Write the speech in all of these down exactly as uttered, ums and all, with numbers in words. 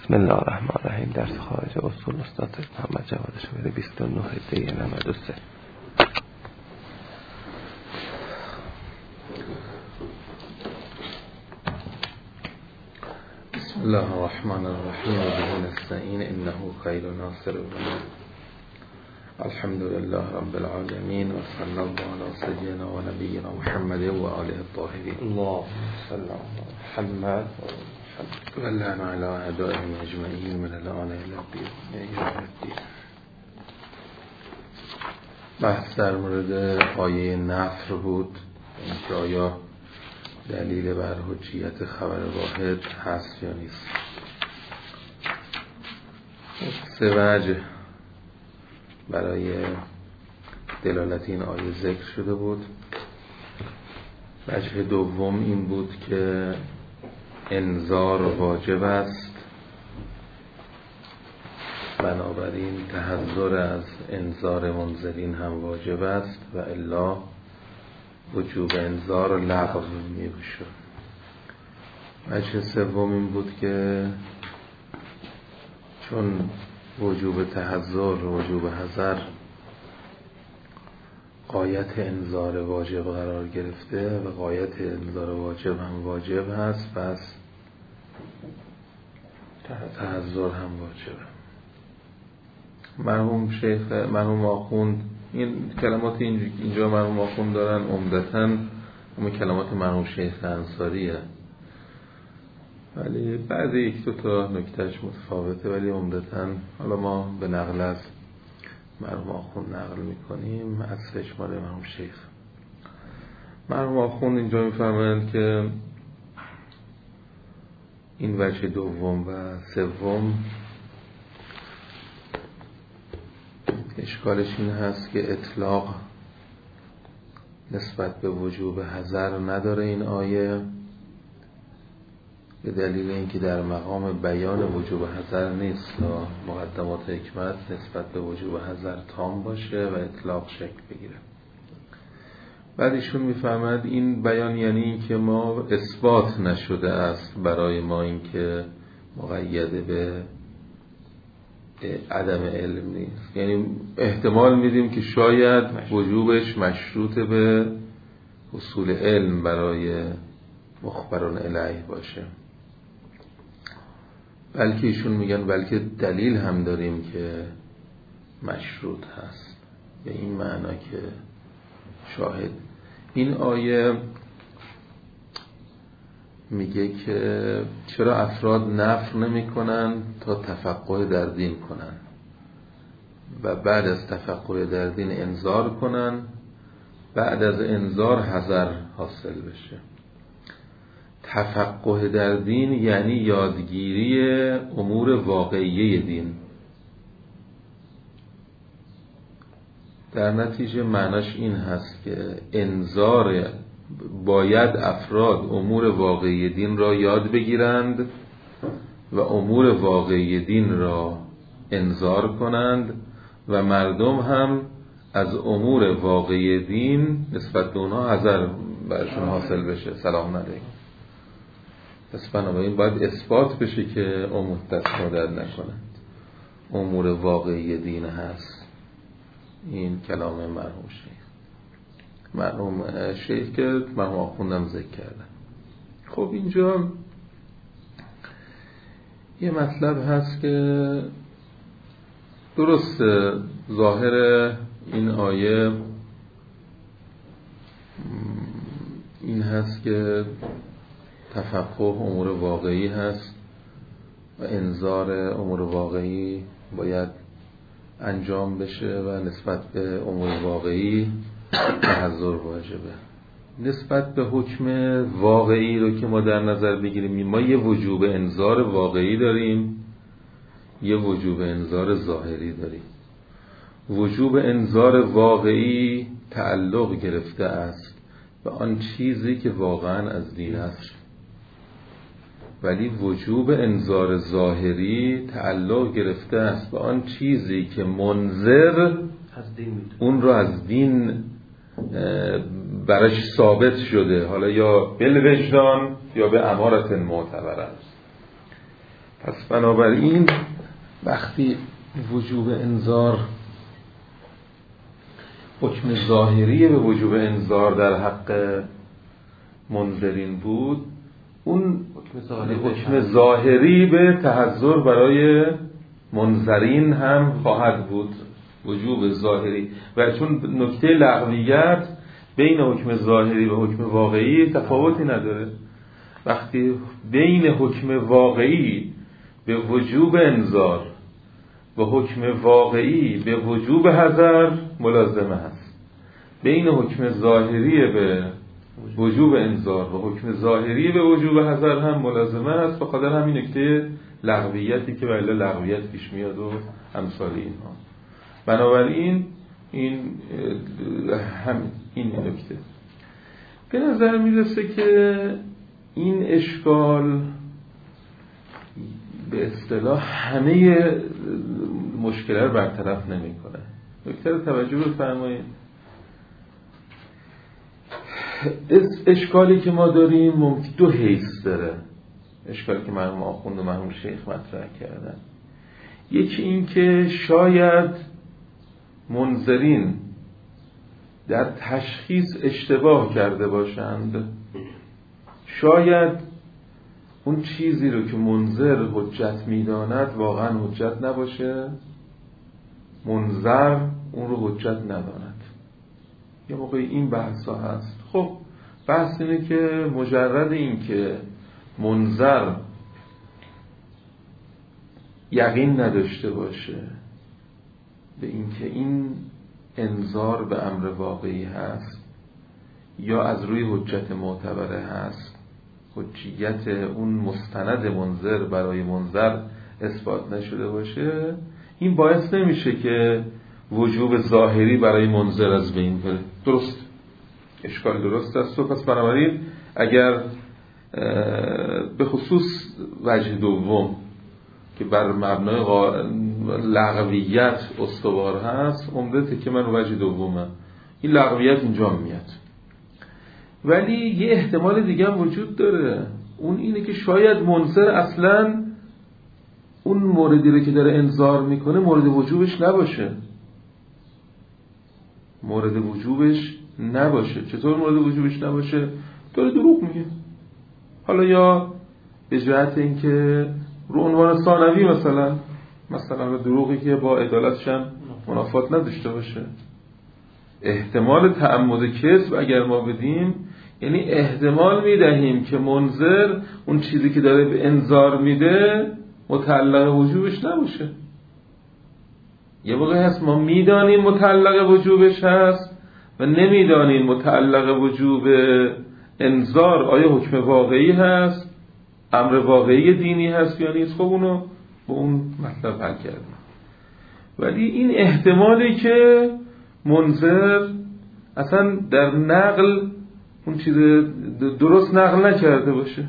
بسم الله الرحمن الرحیم. درس خارج اصول استاد محمد جواد شویری بیست و نه دی نود و سه. بسم الله الرحمن الرحیم و به نستعین انه خیر ناصر لنا. الحمد لله رب العالمین و صلی الله علی سیدنا و نبینا محمد و آله الطاهرین. اللهم صل علی محمد و لعن علی اعدائهم اجمعین من الان الی الدین. بحث در مورد آیه نفر بود، اینکه آیا دلیل بر حجیت خبر واحد هست یا نیست. سه وجه برای دلالت این آیه ذکر شده بود. وجه دوم این بود که انذار واجب است، بنابراین تحذر از انذار منذرین هم واجب است و الا وجوب انذار و لغو میشه. وجه سوم این بود که چون وجوب تحذر و وجوب حذر غایت انذار واجب قرار گرفته و غایت انذار واجب هم واجب هست، پس تحذر هم واجبه. مرحوم شیخ مرحوم آخوند این کلمات اینجا مرحوم آخوند دارن عمدتاً اما کلمات مرحوم شیخ انصاریه، ولی بعد یک دو تا نکتهش متفاوته، ولی عمدتاً حالا ما به نقل از مرحوم آخوند نقل میکنیم، اصلش مال مرحوم شیخ. مرحوم آخوند اینجا میفرمایند که این وجه دوم و سوم اشکالش این هست که اطلاق نسبت به وجوب حذر نداره این آیه، به دلیل اینکه در مقام بیان وجوب حذر نیست و مقدمات حکمت نسبت به وجوب حذر تام باشه و اطلاق شکل بگیره. بعد ایشون میفهمد این بیان یعنی این که ما اثبات نشده است برای ما این که مقیده به عدم علم نیست، یعنی احتمال میدیم که شاید وجوبش مشروط به حصول علم برای مخبران الیه باشه، بلکه ایشون میگن بلکه دلیل هم داریم که مشروط هست، به این معنا که شاهد. این آیه میگه که چرا افراد نفر نمی کنن تا تفقه در دین کنن و بعد از تفقه در دین انذار کنن، بعد از انذار حذر حاصل بشه. تفقه در دین یعنی یادگیری امور واقعیه دین. در نتیجه معناش این هست که انذار باید افراد امور واقعی دین را یاد بگیرند و امور واقعی دین را انذار کنند و مردم هم از امور واقعی دین نسبت به اونها حذر برشون حاصل بشه. سلام علیکم. پس بنابراین باید اثبات بشه که امور دست مدد نکنند، امور واقعی دین هست. این کلام مرحوم شیخ مرحوم شیخ که مرحوم آخوندم ذکر کردن. خب اینجا یه مطلب هست که درست ظاهر این آیه این هست که تفقه امور واقعی هست و انذار امور واقعی باید انجام بشه و نسبت به امور واقعی تحذر واجبه. نسبت به حکم واقعی رو که ما در نظر بگیریم، ما یه وجوب انذار واقعی داریم، یه وجوب انذار ظاهری داریم. وجوب انذار واقعی تعلق گرفته است به آن چیزی که واقعا از دین است، ولی وجوب انذار ظاهری تعلق گرفته است به آن چیزی که منذر اون رو از دین برش ثابت شده، حالا یا بالوجدان یا به امارت معتبر است. پس بنابراین وقتی وجوب انذار حکم ظاهری به وجوب انذار در حق منذرین بود، اون حکم ظاهری به تحذر برای منذرین هم خواهد بود، وجوب ظاهری. و چون نکته لغویت بین حکم ظاهری و حکم واقعی تفاوتی نداره، وقتی بین حکم واقعی به وجوب انذار و حکم واقعی به وجوب حذر ملازمه هست، بین حکم ظاهری به وجوب انذار و حکم ظاهری به وجوب حذر هم ملازمه هست، به خاطر همین نکته لغویتی که ولی لغویت پیش میاد و امثال اینها. بنابراین این هم این نکته به نظر میرسه که این اشکال به اصطلاح همه مشکل رو برطرف نمیکنه. نکته رو توجه بفرمایید. اشکالی که ما داریم ممکن دو حیث داره، اشکالی که مرحوم آخوند و مرحوم شیخ مطرح کردن. یکی این که شاید منذرین در تشخیص اشتباه کرده باشند، شاید اون چیزی رو که منذر حجت میداند واقعا حجت نباشه، منذر اون رو حجت نداند. یه موقع این بحثا هست. خب بحث اینه که مجرد این که منذر یقین نداشته باشه به این که این انذار به امر واقعی هست یا از روی حجت معتبره هست، حجیت اون مستند منذر برای منذر اثبات نشده باشه، این باعث نمیشه که وجوب ظاهری برای منذر از بین بره. درست، اشکال درست است. و پس بنابراین اگر به خصوص وجه دوم که بر مبنای لغویت استوار هست، عمده که من وجه دومه، این لغویت اینجا میاد. ولی یه احتمال دیگه هم وجود داره، اون اینه که شاید منذر اصلا اون موردی رو که داره انذار میکنه مورد وجوبش نباشه، مورد وجوبش نباشه. چطور مورد وجوبش نباشه؟ داره دروغ میگه، حالا یا به جهت اینکه رو عنوان ثانوی مثلا مثلا دروغی که با عدالتش هم منافات نداشته باشه. احتمال تعمد کذب اگر ما بدیم، یعنی احتمال میدهیم که منذر اون چیزی که داره به انذار میده متعلق وجوبش نباشه. یه موقع هست ما میدانیم متعلق وجوبش هست و نمیدانیم متعلق وجوب انذار آیا حکم واقعی هست، امر واقعی دینی هست یا نیست. خب اونو با اون مطلب حل کردیم. ولی این احتمالی که منذر اصلا در نقل اون چیز درست نقل نکرده باشه،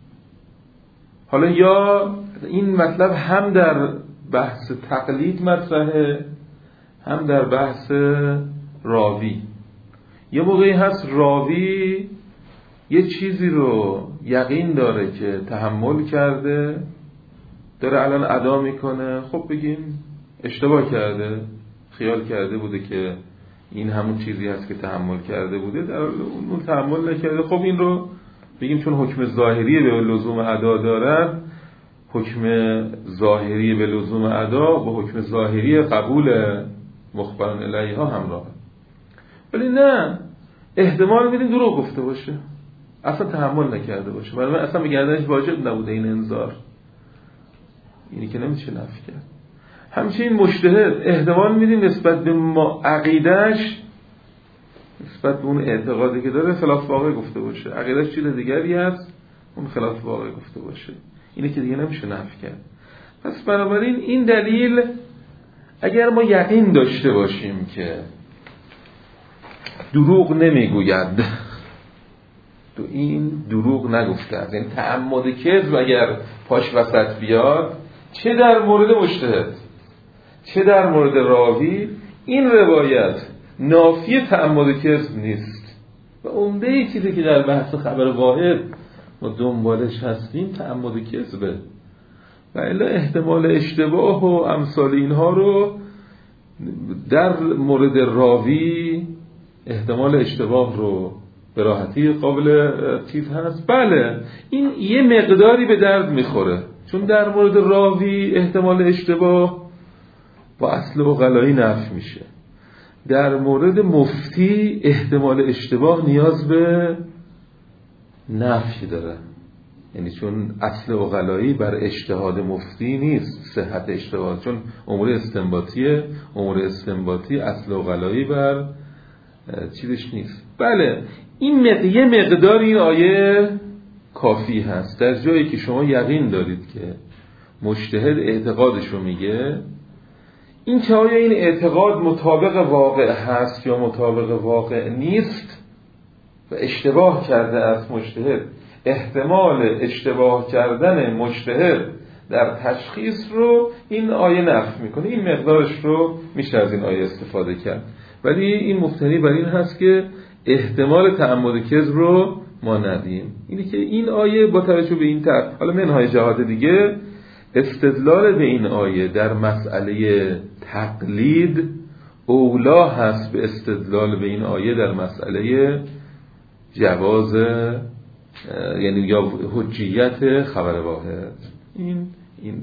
حالا یا این مطلب هم در بحث تقلید مطرحه هم در بحث راوی. یه موقعی هست راوی یه چیزی رو یقین داره که تحمل کرده، داره الان ادا میکنه، خب بگیم اشتباه کرده، خیال کرده بوده که این همون چیزی هست که تحمل کرده بوده، در اون تحمل نکرده. خب این رو بگیم چون حکم ظاهری به لزوم ادا دارد، حکم ظاهری به لزوم ادا با حکم ظاهری قبول مخبران الیها همراه. ولی نه، احتمال میدیم دروغ گفته باشه، اصلا تحمل نکرده باشه، برای من اصلا به گردنش واجب نبوده این انذار. اینی که نمیشه نفی کرد. همچنین مجتهد احتمال میدیم نسبت به ما عقیدش، نسبت به اون اعتقادی که داره خلاف واقع گفته باشه، عقیدش چیز دیگری هست، اون خلاف واقع گفته باشه. اینی که دیگه نمیشه نفی کرد. پس بنابراین این دلیل اگر ما یقین داشته باشیم که دروغ نمیگوید، تو این دروغ نگفته است، یعنی تعمد کذب اگر پاش وسط بیاد، چه در مورد مجتهد چه در مورد راوی، این روایت نافی تعمد کذب نیست. و عمده ای چیزی که در بحث خبر واحد ما دنبالش هستیم تعمد کذبه. و الا احتمال اشتباه و امثال اینها رو در مورد راوی احتمال اشتباه رو به راحتی قابل چیز هست. بله این یه مقداری به درد میخوره، چون در مورد راوی احتمال اشتباه با اصل عقلایی نفی میشه. در مورد مفتی احتمال اشتباه نیاز به نفی داره، یعنی چون اصل عقلایی بر اجتهاد مفتی نیست صحت اشتباه، چون امور استنباطیه، امور استنباطی اصل عقلایی بر چیزش نیست. بله این مق... یه مقدار این آیه کافی هست. در جایی که شما یقین دارید که مجتهد اعتقادش رو میگه، این که آیا این اعتقاد مطابق واقع هست یا مطابق واقع نیست و اشتباه کرده از مجتهد، احتمال اشتباه کردن مجتهد در تشخیص رو این آیه نفی میکنه. این مقدارش رو میشه از این آیه استفاده کرد، ولی این مبتنی بر این هست که احتمال تعمد کذب رو ما ندیم. اینی که این آیه با توجه به این طرح، حالا منهای جهات دیگه، استدلال به این آیه در مسئله تقلید اولا هست به استدلال به این آیه در مسئله جواز، یعنی یا حجیت خبر واحد. این این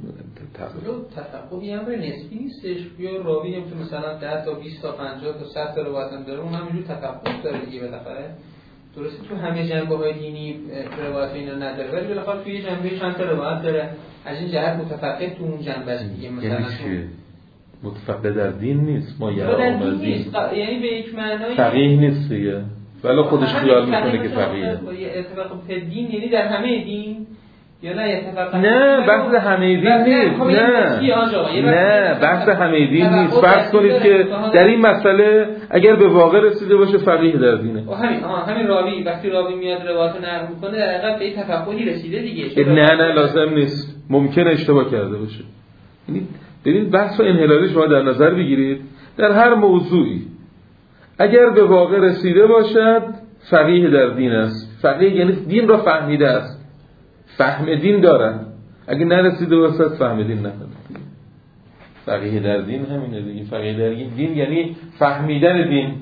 تفقهی هم نسبی نیستش، یا راوی هم که مثلا ده تا بیست تا پنجاه تا صد تا روایت هم داره، اون همینجور تفقه داره دیگه بالاخره. درسته تو همه جنبه‌های دینی روایت اینا نداره، ولی بالاخره توی جنبه چند تا روایت داره، از این جهت متفقه تو اون جنبه است دیگه. مثلا یعنی متفقه در دین نیست، ما یه در دین نیست، یعنی به یک معنای فقیه نیست دیگه، ولی خودش خیال میکنه که فقیه. اتفاق به دین یعنی در همه دین یا نه اتفاقا؟ نه بحث همه دین نیست، نه نه بحث همه دین نیست. فرض کنید که در این مسئله اگر به واقع رسیده باشه فقیه در دینه. همین همین راوی وقتی راوی میاد روایت نقل میکنه در حقیقت به تفقهی رسیده دیگه. نه نه لازم نیست، ممکنه اشتباه کرده باشه. یعنی ببین بحث و انحلالش رو در نظر بگیرید. در هر موضوعی اگر به واقع رسیده باشد فقیه در دین است. فقیه یعنی دین را فهمیده است، فهم دین دارن. اگه نرسیده باشد فهم دین ندارن. فقیه در دین همینه دیگه. فقیه در دین یعنی فهمیدن دین.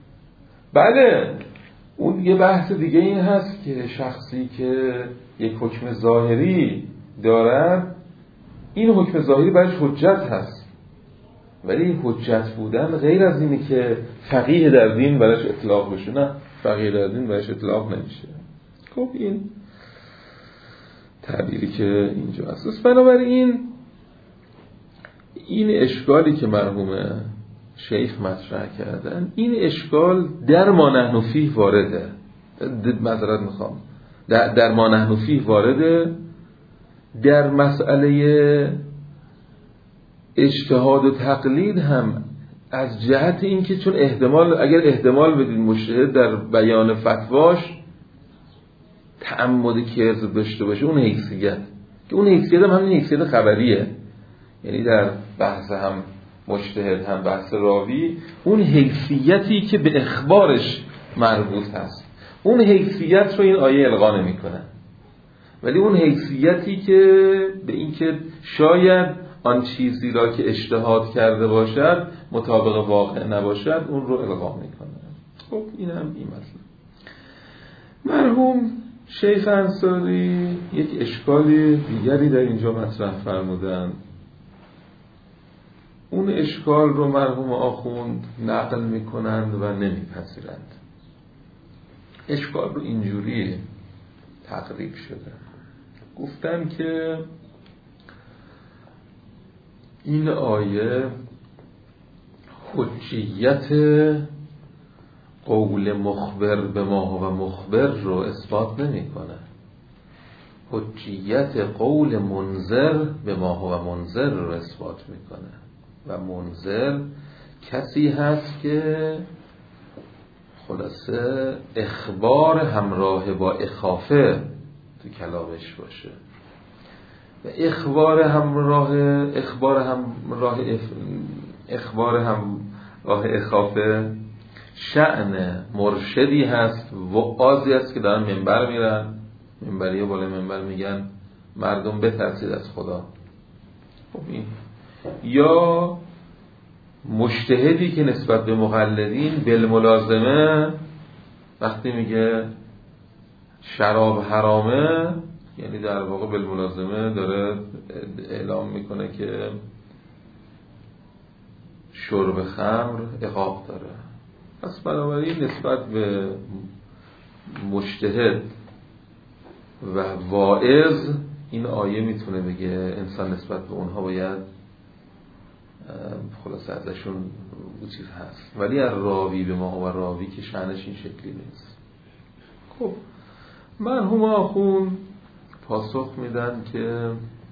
بله اون یه بحث دیگه این هست که شخصی که یک حکم ظاهری دارد، این حکم ظاهری برایش حجت هست، ولی حجت بودن غیر از اینه که فقیه در دین برایش اطلاق بشه. نه، فقیه در دین برایش اطلاق نمیشه. خب این تعبیری که اینجا هست. بنابراین این اشکالی که مرحوم شیخ مطرح کردن، این اشکال در ما نحن فیه وارده. معذرت میخوام، در, در ما نحن فیه وارده. در مسئله اجتهاد و تقلید هم از جهت اینکه چون احتمال، اگر احتمال بدید مجتهد در بیان فتواش تعمد کذب داشته باشه، اون حیثیت که اون حیثیت هم همین حیثیت خبریه، یعنی در بحث هم مجتهد هم بحث راوی، اون حیثیتی که به اخبارش مربوط هست، اون حیثیت رو این آیه القا نمی‌کنه. ولی اون حیثیتی که به این که شاید آن چیزی را که اجتهاد کرده باشد مطابق واقع نباشد، اون رو القا می‌کنه. خب این هم این مسئله. مرحوم شیخ انصاری یک اشکال دیگری در اینجا مطرح فرمودند. اون اشکال رو مرحوم آخوند نقل میکنند و نمیپذیرند. اشکال رو اینجوری تقریب شده، گفتن که این آیه حجیت قول مخبر به ما و مخبر رو اثبات نمی کنه. حجیت قول منذر به ما و منذر رو اثبات میکنه و منذر کسی هست که خلاصه اخبار همراه با اخافه تو کلامش باشه و اخبار همراه اخبار همراه اخبار همراه اخافه شأن مرشدی هست، وعاظی است که دارن منبر میرن، منبری بالا منبر میگن مردم بترسید از خدا، خب این یا مجتهدی که نسبت به مقلدین بالملازمه وقتی میگه شراب حرامه، یعنی در واقع بالملازمه داره اعلام میکنه که شرب خمر عقاب داره. پس بنابراین نسبت به مجتهد و واعظ این آیه میتونه بگه انسان نسبت به اونها باید خلاصه ازشون چیز هست، ولی از راوی به ما و راوی که شأنش این شکلی نیست. خب مرحوم آخون پاسخ میدن که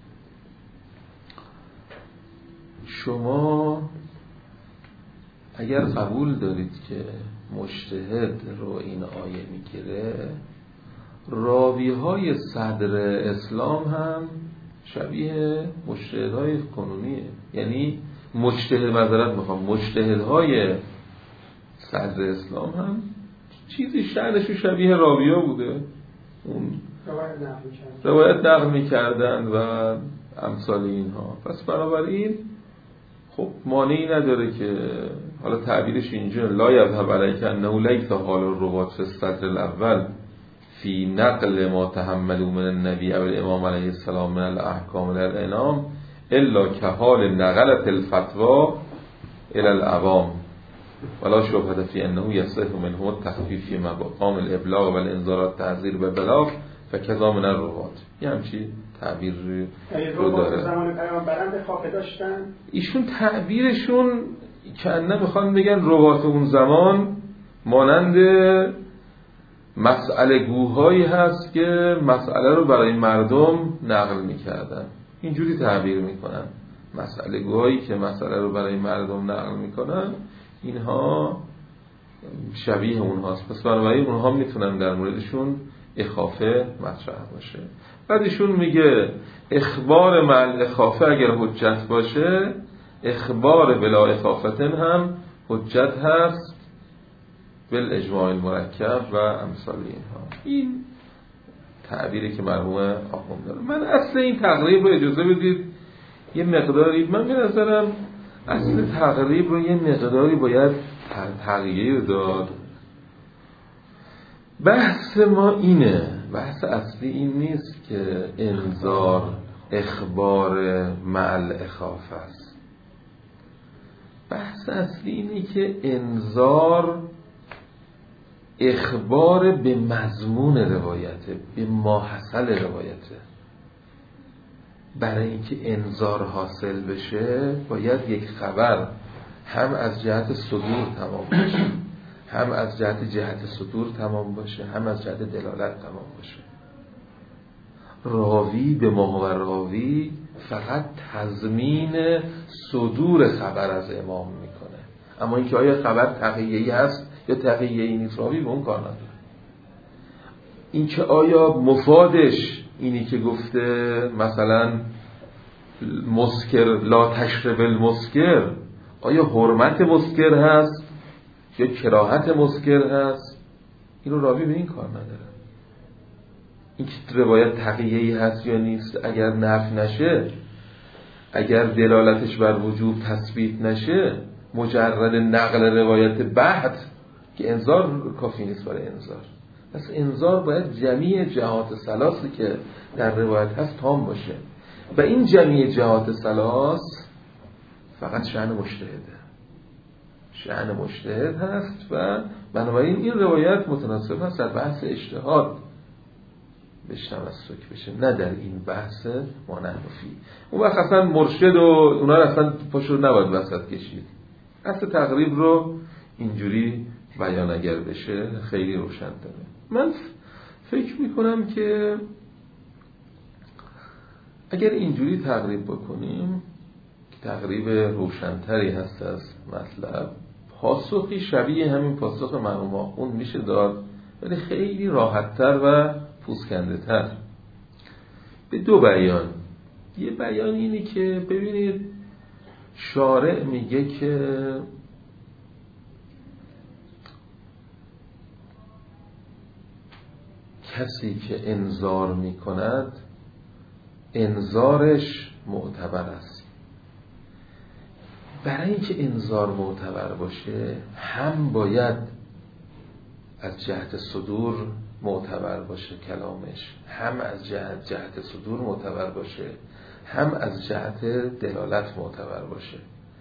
شما اگر قبول دارید که مجتهد رو این آیه میگیره، راوی های صدر اسلام هم شبیه مجتهدهای کنونیه. یعنی مجتهد معذرت میخوام مجتهدهای صدر اسلام هم چیزی شأنشو شبیه راویا بوده، اون روایت نقل میکردن و امثال اینها. پس بنابراین خب مانعی نداره که حالا تعبیرش اینجا لا یذهب علیک انه لیس حال الرواة فی الصدر الاول فی نقل ما تحملوا من النبی او الامام علیه السلام من الاحکام للانام الا کحال نقلت الفتوا الى العوام ولا شبهه فی انه یصح منه التخفیف فی مقام الابلاغ و الانذار والتحذیر بالبلاغ فکذا من الرواة. یه همچی تعبیر رو داره. زمان پیامبران به خافه داشتن ایشون تعبیرشون کنه میخوان بگن روات اون زمان مانند مسئله گوهایی هست که مسئله رو برای مردم نقل میکردن، اینجوری تعبیر میکنن. مسئله گوهایی که مسئله رو برای مردم نقل میکنن اینها شبیه اونهاست. پس بنابراین اونها میتونن در موردشون اخافه مطرح باشه. بعد ایشون میگه اخبار مع اخافه اگر حجت باشه، اخبار بلا اخافتن هم حجت هست بالاجماع المرکب و امثال اینها. این تعبیری که مرحوم آخوند داره. من اصل این تقریب رو اجازه بدید یه مقداری، من به نظرم اصل تقریب رو یه مقداری باید تغییر داد. بحث ما اینه، بحث اصلی این نیست که انذار اخبار مع الاخافه است. بحث اصلی اینه که انذار اخبار به مضمون روایته، به ماحصل روایته. برای اینکه انذار حاصل بشه باید یک خبر هم از جهت صدور تمام باشه، هم از جهت جهت صدور تمام باشه، هم از جهت دلالت تمام باشه. راوی به ما و راوی فقط تضمین صدور خبر از امام میکنه، اما اینکه آیا خبر تقیه‌ای هست یا تقیه‌ای نیست راوی به اون کار نداره. اینکه آیا مفادش اینی که گفته مثلا مسکر لا تشرب المسکر، آیا حرمت مسکر هست یا کراهت مسکر هست، اینو راوی به این کار نداره. این که روایت تقیه‌ای هست یا نیست اگر نفی نشه، اگر دلالتش بر وجوب تثبیت نشه، مجرد نقل روایت بحت که انذار کافی نیست برای انذار. پس انذار باید جمیع جهات ثلاثی که در روایت هست تام باشه و این جمیع جهات ثلاث فقط شأن مجتهده، شأن مجتهد هست و بنابراین این روایت متناسب هست در بحث اجتهاد بهش تمسک بشه، نه در این بحث مانحنفی. اون وقت اصلا مرشد و اونا رو اصلا پاشو نباید وسط کشید. اصل تقریب رو اینجوری بیان اگر بشه خیلی روشن داره. من فکر میکنم که اگر اینجوری تقریب بکنیم تقریب روشنتری هست از مطلب، پاسخی شبیه همین پاسخ مرحوم آخوند میشه داد، ولی خیلی راحتتر و پوزکنده تر. به دو بیان. یه بیان اینی که ببینید شارع میگه که کسی که انذار میکند انذارش معتبر است، برای اینکه انذار معتبر باشه هم باید از جهت صدور معتبر باشه کلامش، هم از جهت جهت صدور معتبر باشه، هم از جهت دلالت معتبر باشه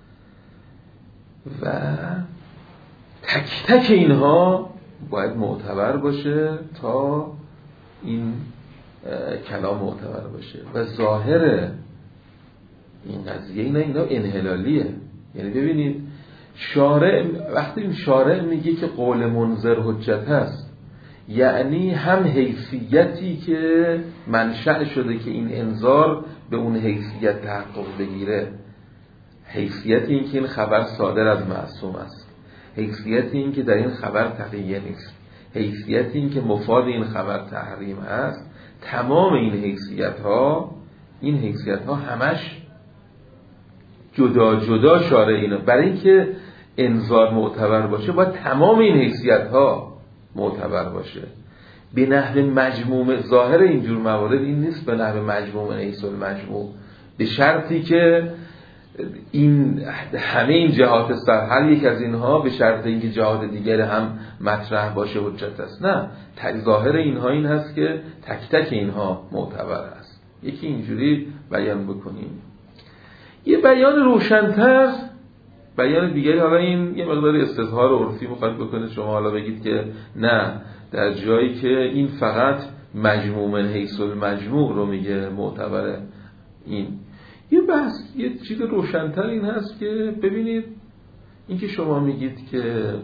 و تک تک اینها باید معتبر باشه تا این کلام معتبر باشه. و ظاهر این قضیه اینا اینا انحلالیه. یعنی ببینید شارع وقتی این شارع میگه که قول منذر حجت هست، یعنی هم حیثیتی که منشأ شده که این انذار به اون حیثیت تحقق بگیره، حیثیتی این که این خبر صادر از معصوم است، حیثیتی این که در این خبر تقیه نیست، حیثیتی این که مفاد این خبر تحریم هست، تمام این حیثیت ها این حیثیت ها همش جدا جدا شارع اینه. برای اینکه انذار معتبر باشه باید تمام این حیثیت ها معتبر باشه. به نحو مجموع ظاهر اینجور موارد این نیست به نحو مجموع حیث المجموع، به شرطی که این همه این جهات سر هر یک از اینها به شرط اینکه جهات دیگر هم مطرح باشه حجت است. نه، ظاهر اینها این هست که تک تک اینها معتبر است. یکی اینجوری بیان بکنیم. یه بیان روشن‌تر، بیان دیگری، حالا این یه مقدار استظهار عرفی میخواد بکنه، شما حالا بگید که نه در جایی که این فقط مجموع من حیث المجموع رو میگه معتبره. این یه بحث یه چیز روشن‌تر این هست که ببینید این که شما میگید که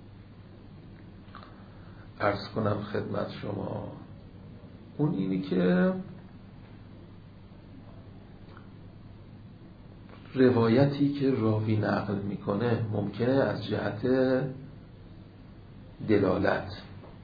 عرض کنم خدمت شما اون اینی که روایتی که راوی نقل میکنه ممکنه از جهت دلالت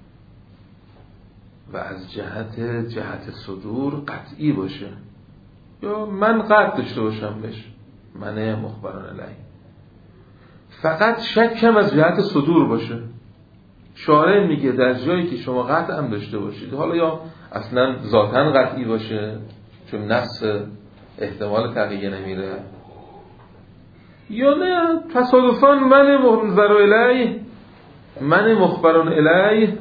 و از جهت جهت صدور قطعی باشه، یا من قطع داشته باشم بهش، من مخبران علیه، فقط شکم از جهت صدور باشه. شارع میگه در جایی که شما قطع هم داشته باشید، حالا یا اصلا ذاتاً قطعی باشه چون نص احتمال تغییر نمیره، یا نه تصادفاً من منذر الیه، من مخبران الیه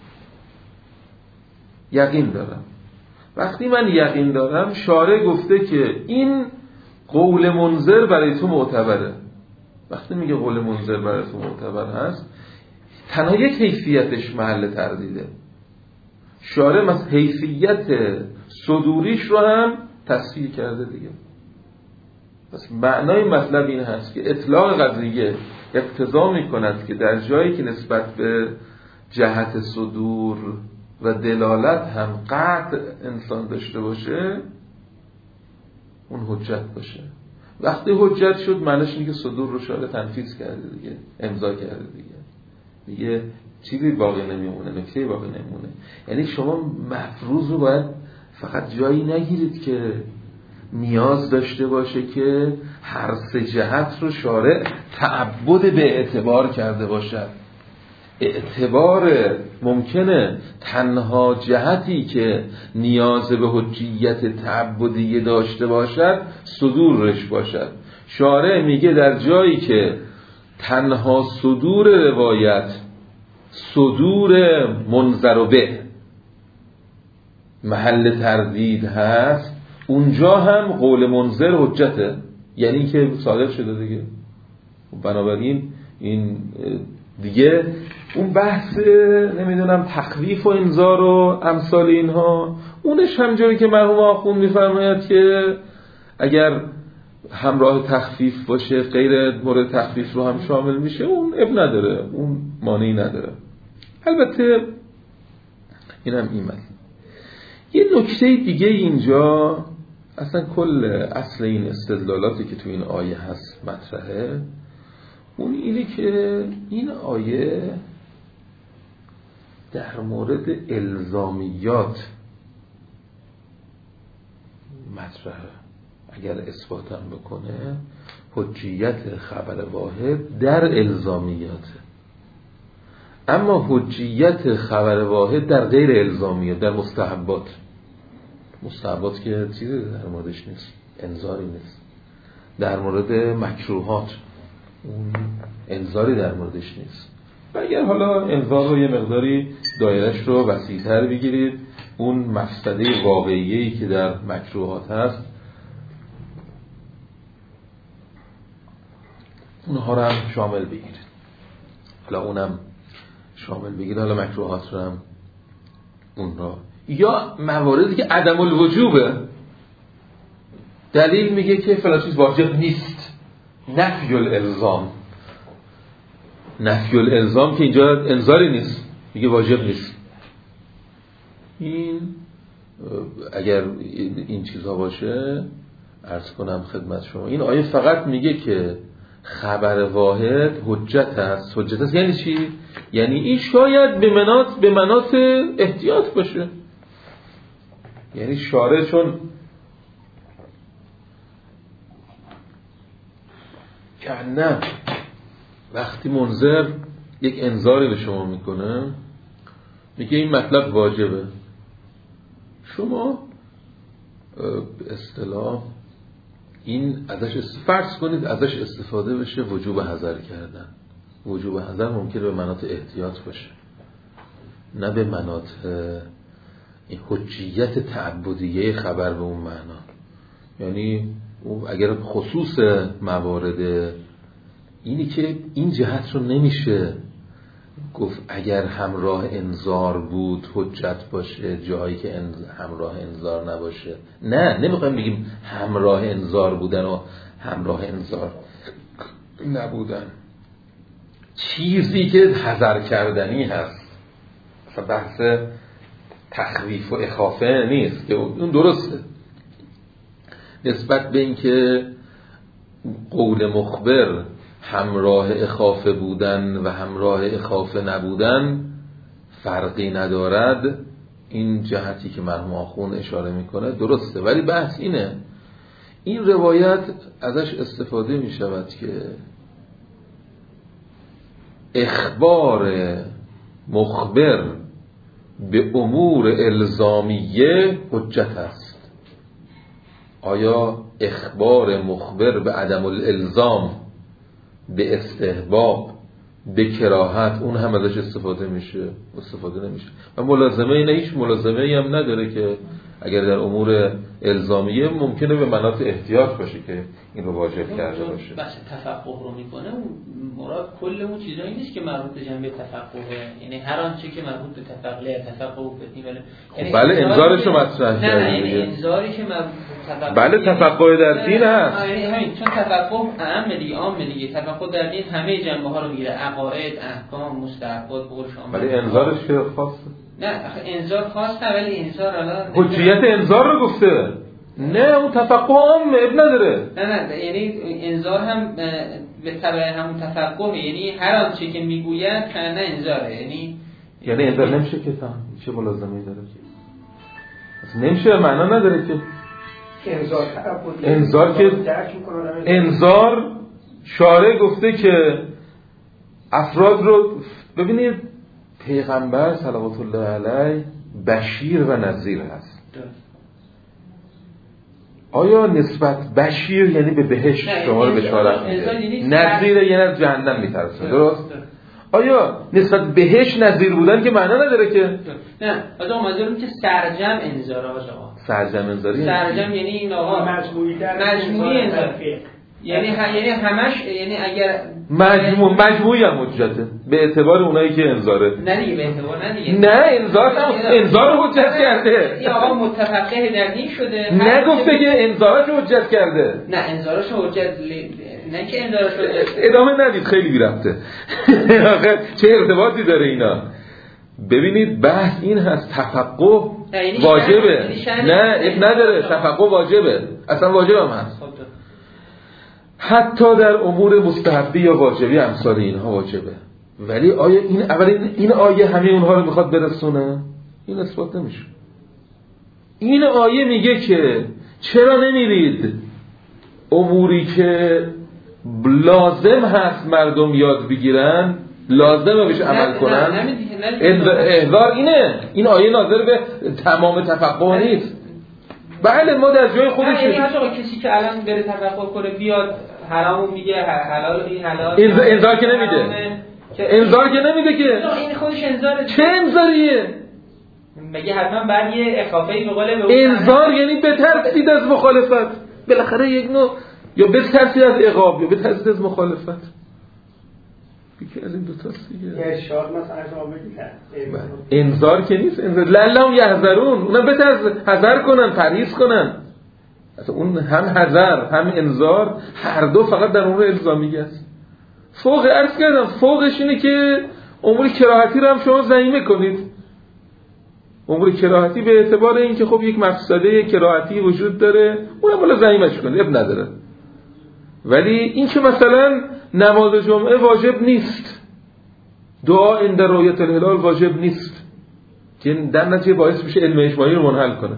یقین دارم. وقتی من یقین دارم شارع گفته که این قول منذر برای تو معتبره. وقتی میگه قول منذر برای تو معتبر هست، تنها یک حیثیتش محل تردیده. شارع از حیثیت صدوریش رو هم تصحیح کرده دیگه. پس معنای مطلب این هست که اطلاق قضیه اقتضا میکند که در جایی که نسبت به جهت صدور و دلالت هم قطع انسان داشته باشه اون حجت باشه. وقتی حجت شد معنیش اینه که صدور رو شارع تنفیذ کرده دیگه، امضا کرده دیگه، دیگه چیزی باقی نمیمونه، نکته باقی نمیمونه. یعنی شما مفروض رو باید فقط جایی نگیرید که نیاز داشته باشه که هر سه جهت رو شارع تعبد به اعتبار کرده باشد. اعتبار ممکنه تنها جهتی که نیاز به حجیت تعبدی داشته باشد صدورش باشد. شارع میگه در جایی که تنها صدور روایت صدور منظر به محل تردید هست، اونجا هم قول منذر حجته، یعنی که صادق شده دیگه. بنابراین این دیگه اون بحث نمیدونم تخویف و انذار و امثال اینها، اونش همجوری که مرحوم آخوند میفرماید که اگر همراه تخفیف باشه غیر مورد تخفیف رو هم شامل میشه، اون اب نداره، اون مانعی نداره. البته اینم این مطلب. یه نکته دیگه اینجا، اصلا کل اصل این استدلالاتی که تو این آیه هست مطرحه، اون اینه که این آیه در مورد الزامیات مطرحه. اگر اثباتاً بکنه حجیت خبر واحد در الزامیاته، اما حجیت خبر واحد در غیر الزامیات، در مستحبات. مستحبات که چیزی در موردش نیست، انذاری نیست. در مورد مکروهات اون انذاری در موردش نیست. و اگر حالا انذار رو یه مقداری دایرش رو وسیع‌تر بگیرید، اون مفسده واقعیه‌ای که در مکروهات هست اونها رو هم شامل بگیرید. حالا اونم شامل بگیرید، حالا مکروهات رو هم اون را، یا مواردی که عدم الوجوبه، دلیل میگه که فلان چیز واجب نیست، نفی الالزام، نفی الالزام که اینجا انذاری نیست، میگه واجب نیست. این اگر این چیزها باشه عرض کنم خدمت شما، این آیه فقط میگه که خبر واحد حجت هست. حجت هست یعنی چی؟ یعنی این شاید به مناط به مناط احتیاط باشه. یعنی شارع چون که نه وقتی منذر یک انذاری به شما میکنه، میگه این مطلب واجبه، شما به اصطلاح این ازش فرض کنید ازش استفاده بشه وجوب حذر کردن. وجوب حذر ممکنه به مناط احتیاط باشه، نه به مناط این حجیت تعبدیه خبر به اون معنا. یعنی اگر خصوص موارد اینی که این جهت رو نمیشه گفت اگر همراه انذار بود حجت باشه جایی که همراه انذار نباشه. نه، نمیخوایم بگیم همراه انذار بودن و همراه انذار نبودن، چیزی که حذر کردنی هست. مثلا بحث تخویف و اخافه نیست که اون درسته، نسبت به این که قول مخبر همراه اخافه بودن و همراه اخافه نبودن فرقی ندارد، این جهتی که مرحوم آخوند اشاره میکنه درسته. ولی بحث اینه، این روایت ازش استفاده میشود که اخبار مخبر به امور الزامیه حجت است. آیا اخبار مخبر به عدم الالزام، به استحباب، به کراهت اون هم ازش استفاده میشه؟ استفاده نمیشه. و ملازمه اینه، هیچ ملازمه ای هم نداره که اگر در امور الزامیه ممکنه به مناط احتیاط باشه که این رو واجب کرده باشه. بحث تفقه رو میکنه، مراد کل اون چیزایی نیست که مربوط به جنبه تفقهه، یعنی هر آنچه که مربوط به تفقه تفقه و فتنی بله. یعنی بله انذارش رو مطرح کرده. نه نه، یعنی انذاری که مربوط به تفقه، بله تفقه در دین هست. یعنی همین، چون تفقه عام دیگه، عام دیگه، تفقه در دین همه جنبه ها رو میگیره، عقاید، احکام، مستحبات، بقول شما. ولی انذارش که خاصه. نه انذار خاصه، ولی انذار الان حجیت انذار رو گفته. نه اون تفقه عامه، اب نداره. نه نه، یعنی انذار هم به تبع همون تفقه، یعنی هر آنچه که میگوید کنه انذاره. یعنی یعنی انذار نمیشه که تا چه ملازمه‌ای داره که اصلا نمیشه، معنا نداره که انذار انذار که انذار شارع گفته که افراد رو ببینید، پیغمبر صلوات الله علیه بشیر و نذیر هست. آیا نسبت بشیر یعنی به بهشت شما رو بشارت میده، نذیر یعنی از جهنم میترسه، درست؟ آیا نسبت بهشت نذیر بودن که معنا نداره که؟ نه، آقا منظورم که سرجم انذار آقا. سرجم انذاری سرجم یعنی این آقا مجموعی در مجموعی انذار، یعنی یعنی همش، یعنی اگر مجموع مجموعی هم حجته به اعتبار اونایی که انذاره. نه دیگه به اعتبار نه دیگه. نه انذار هم انذار حجت کرده. این آقا متفقه در دین شده. نگفته که انذارش حجت کرده. نه انذارش حجت نه که انذارش حجت. ادامه ندید، خیلی بی ربطه. آخه چه ارتباطی داره اینا؟ ببینید بحث این هست، تفقه واجبه. نه اب نداره، تفقه واجبه، اصلا واجب هم هست. حتی در امور مستحبی یا واجبی امثال اینها واجبه. ولی آیا این اول این آیه همه اونها رو میخواد برسونه؟ این اثبات نمیشه. این آیه میگه که چرا نمیرید اموری که لازم هست مردم یاد بگیرن، لازمه بهش عمل کنن. احذار اینه، این آیه ناظر به تمام تفقه نیست. بله ما در جای خودش یعنی آقا کسی که الان بره تفکر کنه بیاد حرامو میگه حلال این حلال انذار که نمیده انذار که نمیده که این خودش انذاره چه انذاریه مگه حتما بعد یه اخافه‌ای به قول به انذار یعنی بترسید از مخالفت بالاخره یک نوع یا بترسید از عقاب یا بترسید از مخالفت یکی از این دو تاست دیگه ارشاد مثلا عقاب بگیرن انذار که نیست انذار لعلهم یحذرون اونم بترس حذر کنن پرهیز کنن اصلا اون هم حذر هم انذار هر دو فقط در امور الزامی است فوق عرض کردم فوقش اینه که امور کراهتی رو هم شما ضمیمه کنید امور کراهتی به اعتبار این که خب یک مفسده کراهتی وجود داره اونم بالا ضمیمش کنید اب نداره ولی این که مثلا نماز جمعه واجب نیست دعا عند رؤیت الهلال واجب نیست که در نتیجه باعث میشه علم اجماعی رو منحل کنه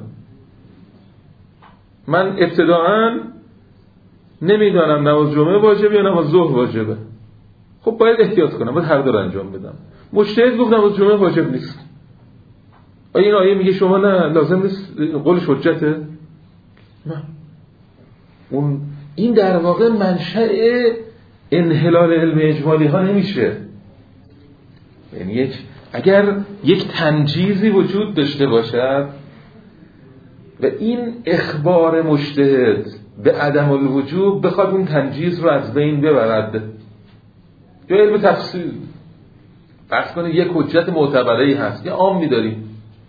من ابتداعاً نمیدونم نماز جمعه واجب یا نماز ظهر واجبه خب باید احتیاط کنم باید هر دو رو انجام بدم مجتهد گفت نماز جمعه واجب نیست آیا این آیه میگه شما نه لازم نیست قولش حجته نه اون این در واقع منشأ انحلال علم اجمالی ها نمیشه یعنی یک اگر یک تنجیزی وجود داشته باشد و این اخبار مجتهد به عدم الوجوب بخواد اون تنجیز رو از بین ببرد یا علم تفسیر فرض کنید یک حجت معتبره‌ای هست یه عام می‌داریم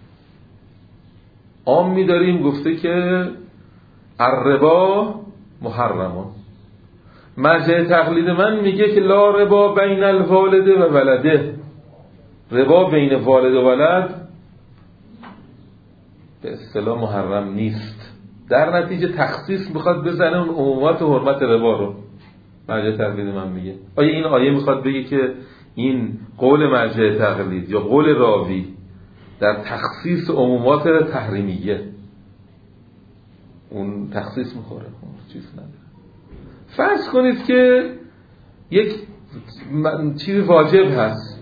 عام می‌داریم گفته که الربا محرمون مرجع تقلید من میگه که لا ربا بین الوالد و ولده ربا بین والد و ولد به اصطلاح محرم نیست در نتیجه تخصیص میخواد بزنه اون عمومات و حرمت ربا رو مرجع تقلید من میگه آیا این آیه میخواد بگه که این قول مرجع تقلید یا قول راوی در تخصیص عمومات تحریمیه اون تخصیص میخوره اون چیز نداره فرض کنید که یک چیز واجب هست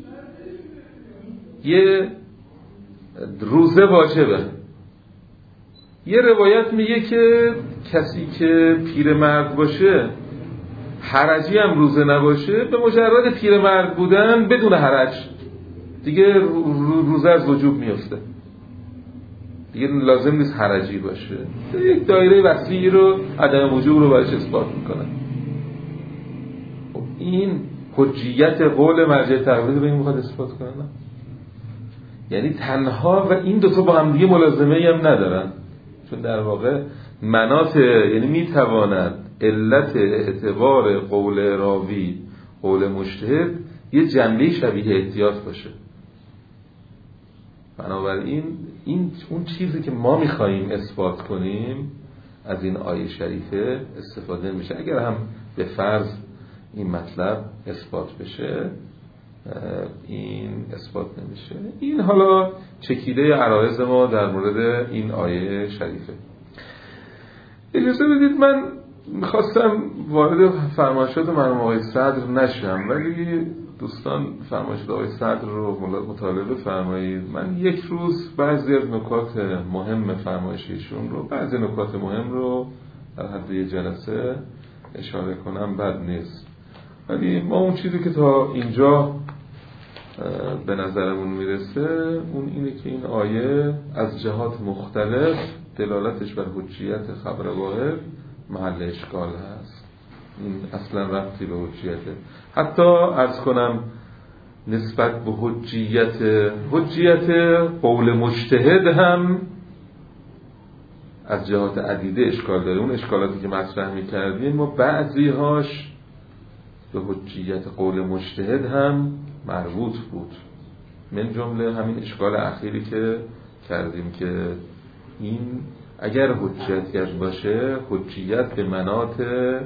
یه روزه واجبه یه روایت میگه که کسی که پیرمرد باشه حرجی هم روزه نباشه به مجرد پیرمرد بودن بدون حرج دیگه روزه از وجوب میفته دیگه لازم نیست حرجی باشه یک دایره وسیعی رو عدم وجوب رو برش اثبات میکنه خب این حجیت قول مرجع تقلید رو این میخواد اثبات کنه نه؟ یعنی تنها و این دوتا با هم دیگه ملازمه هم ندارن چون در واقع مناط یعنی میتواند علت اعتبار قول راوی قول مجتهد یه جنبه شبیه احتیاط باشه بنابراین این اون چیزی که ما میخواییم اثبات کنیم از این آیه شریفه استفاده میشه اگر هم به فرض این مطلب اثبات بشه این اثبات نمیشه این حالا چکیده عرایض ما در مورد این آیه شریفه اجازه بدید من میخواستم وارد فرمایشات مرحوم آقای صدر نشم ولی دوستان فرمایشات آقای صدر رو مطالبه فرمایید من یک روز بعضی از نکات مهم فرمایششون رو بعضی نکات مهم رو در حد یه جلسه اشاره کنم بد نیست ولی ما اون چیزی که تا اینجا به نظرمون میرسه اون اینه که این آیه از جهات مختلف دلالتش بر حجیت خبر واحد محل اشکال هست این اصلا ربطی به حجیته حتی عرض کنم نسبت به حجیت حجیت قول مجتهد هم از جهات عدیده اشکال داره اون اشکالاتی که مطرح می‌کردیم ما بعضی هاش به حجیت قول مجتهد هم مربوط بود من جمله همین اشکال اخیری که کردیم که این اگر حجیت باشه حجیت به مناط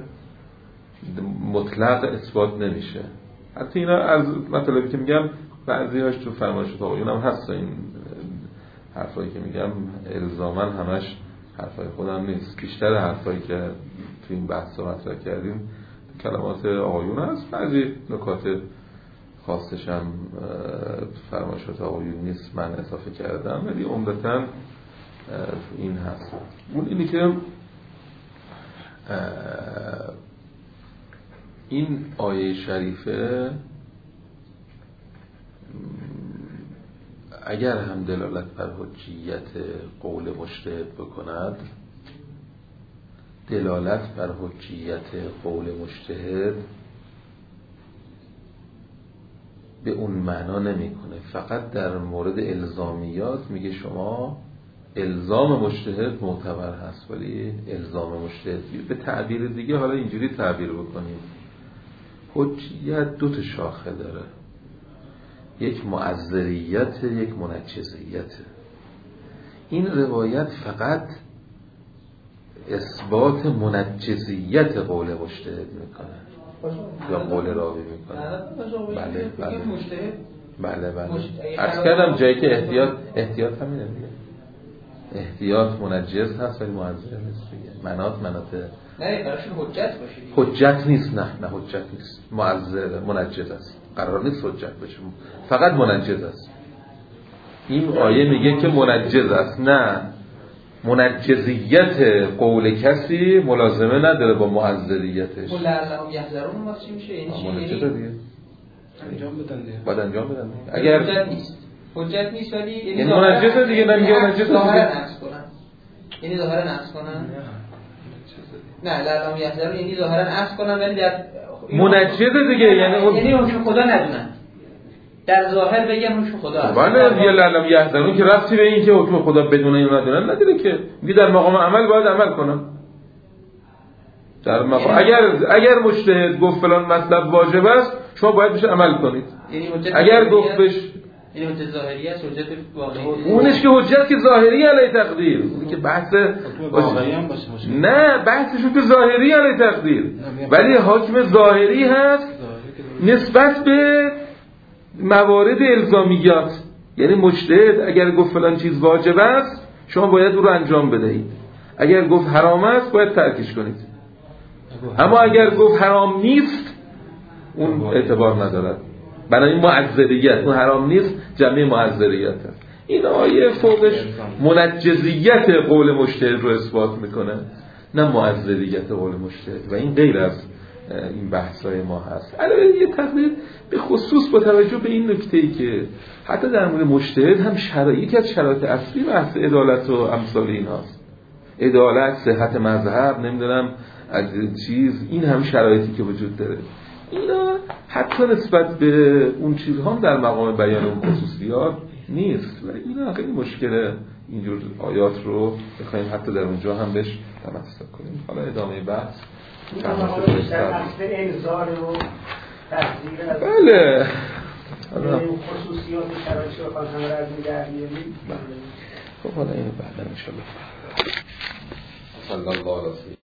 مطلق اثبات نمیشه حتی اینا از مطلبی که میگم بعضی هاش تو فرمایشات آقایون هم هست این حرفایی که میگم الزاماً همش حرفای خودم نیست بیشتر حرفایی که تو این بحث مطرح کردیم کلمات آقایون هست بعضی نکات خاصش هم فرمایشات آقایون نیست من اضافه کردم ولی عمدتاً این هست. اون اینی که این آیه شریفه اگر هم دلالت بر حجیت قول مجتهد بکند، دلالت بر حجیت قول مجتهد به اون معنا نمیکنه. فقط در مورد الزامیات میگه شما الزام مجتهد معتبر هست، ولی الزام مجتهد به تعبیر دیگه، حالا اینجوری تعبیر بکنیم، حجیت دو تا شاخه داره، یک معذریت، یک منجزیت. این روایت فقط اثبات منجزیت قول مجتهد میکنه یا قول راوی میکنه. بله بله بله بله عرض کردم جایی که احتیاط احتیاط همینه دیگه، احتیاط منجز هست ولی معذر نیست دیگه. منات منات نه براشون حجت باشه، حجت نیست. نه نه حجت نیست، معذر منجز است، قرار نیست حجت باشه، فقط منجز است. این آیه میگه که منجز است، نه منجزیت قول کسی ملازمه نداره با معذریتش. قول لعلهم یحذرون ما چی میشه؟ یعنی چی؟ منجزه دیگه انجام بدن دیگه، باید انجام بدن دیگه. اگر حجت نیست، حجت نیست ولی یعنی منجزه دیگه، نمیگه منجزه دیگه، نقص کنن، یعنی ظاهرا نقص کنن. نه لعلهم یحذرون یعنی ظاهرا نقص کنن ولی در منجزه دیگه، یعنی اون یعنی حکم خدا ندونن، در ظاهر بگن حکم خدا است. بله یه لعلهم یحذرون که رفتی به این که حکم خدا بدونه یا ندونن نداره که، میگه در مقام عمل باید عمل کنن. در مقام اگر اگر مجتهد گفت فلان مطلب واجب است، شما باید بشه عمل کنید. یعنی اگر گفت بش یعنی حجت ظاهری است، حجت واقعی. اونش که حجت که ظاهری علی تقدیر، اون که بحث واقعی هم باشه. نه بحثشون که ظاهری علی تقدیر، ولی حکم ظاهری هست نسبت به موارد الزامیات. یعنی مجتهد اگر گفت فلان چیز واجب است، شما باید او رو انجام بدهید. اگر گفت حرام است، باید ترکش کنید. اما اگر گفت حرام نیست، اون اعتبار ندارد. بنابراین معذریت، اون حرام نیست جمعه معذریت هست. این آیه فوقش منجزیت قول مجتهد رو اثبات میکنه، نه معذریت قول مجتهد، و این غیر از این بحثای ما هست. علاوه یه تقدیر به خصوص با توجه به این نکته‌ای که حتی در مورد مجتهد هم شرایطی یکی از شرایط اصلی بحث عدالت و امثال ایناست. عدالت، صحت مذهب، نمیدونم از چیز، این هم شرایطی که وجود داره. اینا حتی نسبت به اون چیزها هم در مقام بیان اون خصوصیات نیست و اینا خیلی مشکله اینجور آیات رو بخوایم حتی در اونجا هم بهش تمسک کنیم. حالا ادامه بحث انذار و تحذیر از بله خصوصیات شرایط رو خواهد همه را از می‌دهیم. خب حالا اینو بعدا ان شاء الله. صلی الله علیه